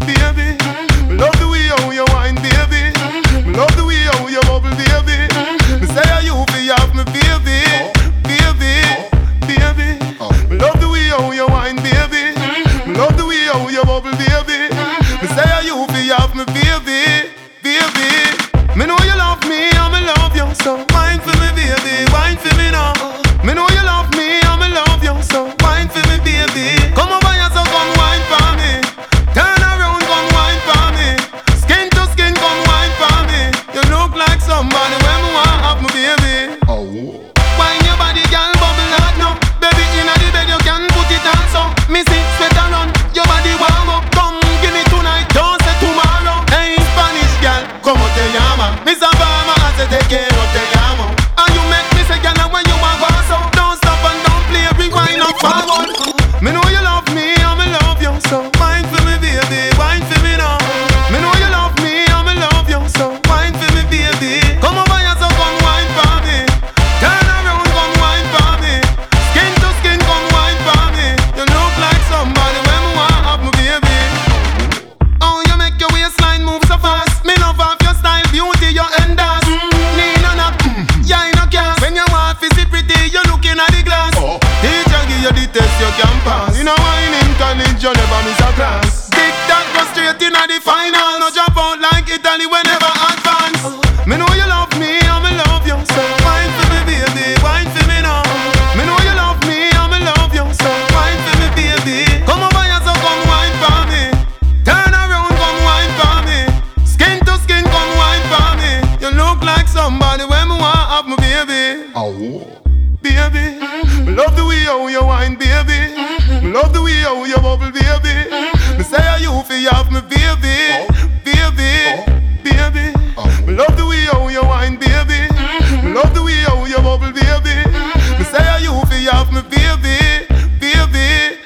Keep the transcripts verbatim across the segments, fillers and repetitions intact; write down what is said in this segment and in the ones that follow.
baby. Me love the way how you wine, baby. Me love the way how you bubble, baby. Me say you fi have me, baby, baby, baby. Me love the way how you wine, baby. Me love the way how you bubble, baby. Me say you fi have me, baby, baby. Me know you love me, and me love you, so wine for me, baby, wine for me now. Me know you love me, and me love you, so wine for me, baby. Come over here, so come wine for me. Turn around, come wine for me. Skin to skin, come wine for me. You look like somebody when me want have me, baby. Oh. Wine your body, girl, bubble like no. Baby, inna the bed you can put it on so. Me see sweat and run, your body warm up. Come give me tonight, don't say tomorrow. Hey, Spanish girl, como te llama? Miss Obama, I say te quiero, te amo. And you make me say, girl, when you want go so. Don't stop and don't play, rewind up forward. Me know you love me, and me love you, so wine for me, baby, wine for me now. Me know you love me, and me love you, so wine for me, baby. Come over here, so come wine for me. Turn around, come wine for me. Skin to skin, come wine for me. You look like somebody when me want have me, baby. Oh, you make your waistline move so fast. Me love off your style, beauty, your endas. Need no knock, yeah, in a cast. When you want to see pretty, you looking at the glass. Oh. Teacher give you the test, you can pass. In a wine in college, you never miss a class. Tick that go straight in the final. No drop out like Italy whenever advance. Me know you love me, and me love you, so wine for me, baby, wine for me now. Me know you love me, and me love you, so wine for me, baby. Come over here, so come wine for me. Turn around, come wine for me. Skin to skin, come wine for me. You look like somebody when me want have me, baby. Oh. Baby, me love the way how you wine, baby. Me love the way how you bubble, baby. Me say you fi have me, baby, baby, baby. Me love the way how you wine, baby. Me love the way how you bubble, baby. Me say you fi have me, baby, baby.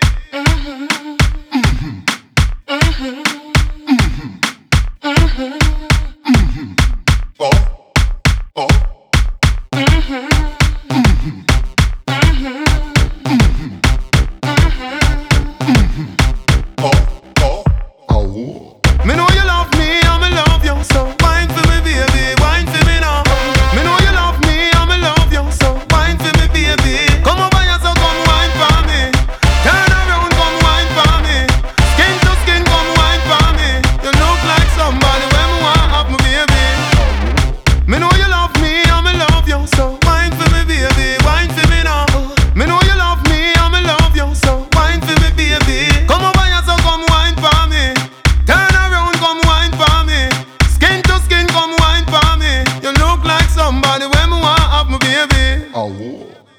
Oh. Oh. Me know you love me, and me love you, so wine for me, baby, wine for me now. Me know you love me, and me love you, so wine for me, baby. Come over here, so come wine for me. Turn around, come wine for me. Skin to skin, come wine for me. You look like somebody when me want have me, baby. Me know you love me, and me love you, so wine for me, baby, wine for me now. Me know you love me, and me love you, so wine for me, baby. Come over here, so come wine for me. Turn around, come wine for me. Skin to skin, come wine for me. You look like somebody when me want have me, baby. Oh.